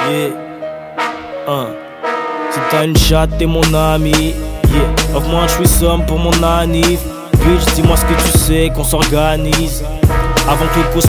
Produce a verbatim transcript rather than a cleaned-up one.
Yeah. Uh. Si t'as une chatte, t'es mon ami. Yeah. Offre-moi un threesome pour mon anniv. Bitch, dis-moi ce que tu sais, qu'on s'organise. Avant que les causes